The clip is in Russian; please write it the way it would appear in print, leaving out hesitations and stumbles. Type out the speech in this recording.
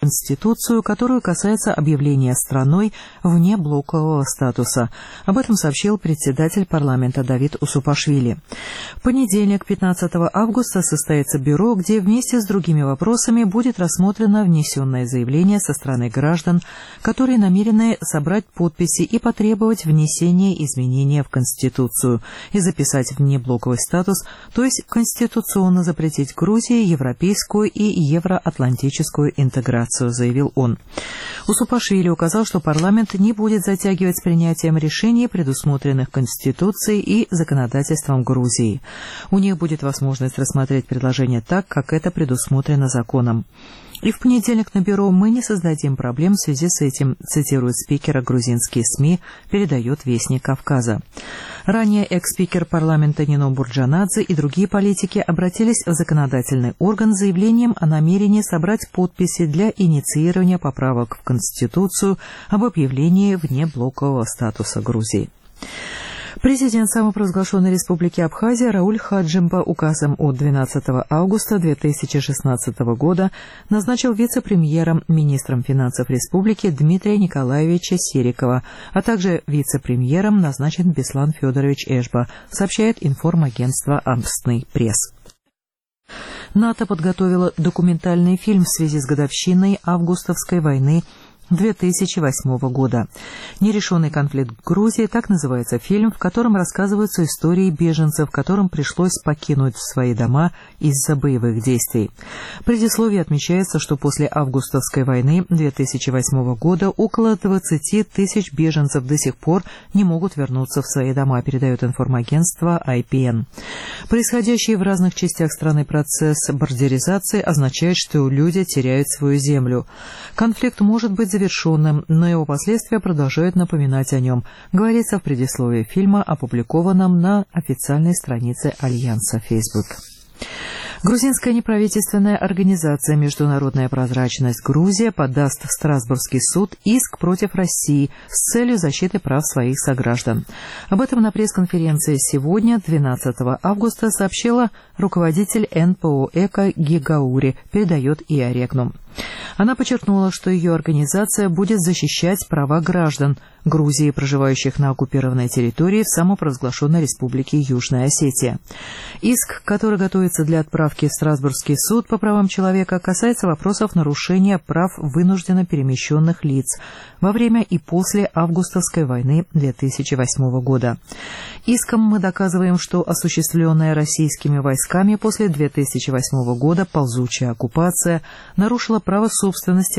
Конституцию, которую касается объявления страной вне блокового статуса. Об этом сообщил председатель парламента Давид Усупашвили. В понедельник, 15 августа, состоится бюро, где вместе с другими вопросами будет рассмотрено внесенное заявление со стороны граждан, которые намерены собрать подписи и потребовать внесения изменения в Конституцию и записать внеблоковый статус, то есть конституционно запретить Грузии европейскую и евроатлантическую интеграцию, заявил он. Усупашвили указал, что парламент не будет затягивать с принятием решений, предусмотренных Конституцией и законодательством Грузии. У них будет возможность рассмотреть предложение так, как это предусмотрено законом. И в понедельник на бюро мы не создадим проблем в связи с этим, цитирует спикера грузинские СМИ, передает Вестник Кавказа. Ранее экс-спикер парламента Нино Бурджанадзе и другие политики обратились в законодательный орган с заявлением о намерении собрать подписи для инициирования поправок в Конституцию об объявлении внеблокового статуса Грузии. Президент самопровозглашенной Республики Абхазия Рауль Хаджимба указом от 12 августа 2016 года назначил вице-премьером, министром финансов республики Дмитрия Николаевича Серикова, а также вице-премьером назначен Беслан Федорович Эшба, сообщает информагентство «Амстный пресс». НАТО подготовило документальный фильм в связи с годовщиной августовской войны 2008 года. «Нерешенный конфликт в Грузии» — так называется фильм, в котором рассказываются истории беженцев, которым пришлось покинуть свои дома из-за боевых действий. В предисловии отмечается, что после августовской войны 2008 года около 20 тысяч беженцев до сих пор не могут вернуться в свои дома, передает информагентство IPN. Происходящий в разных частях страны процесс бардеризации означает, что люди теряют свою землю. Конфликт может быть завершенным, но его последствия продолжают напоминать о нем, говорится в предисловии фильма, опубликованном на официальной странице Альянса Facebook. Грузинская неправительственная организация «Международная прозрачность Грузия» подаст в Страсбургский суд иск против России с целью защиты прав своих сограждан. Об этом на пресс-конференции сегодня, 12 августа, сообщила руководитель НПО «Эко» Гигаури, передает ИА Регнум. Она подчеркнула, что ее организация будет защищать права граждан Грузии, проживающих на оккупированной территории в самопровозглашенной республике Южная Осетия. Иск, который готовится для отправки в Страсбургский суд по правам человека, касается вопросов нарушения прав вынужденно перемещенных лиц во время и после августовской войны 2008 года. Иском мы доказываем, что осуществленная российскими войсками после 2008 года ползучая оккупация нарушила право собственности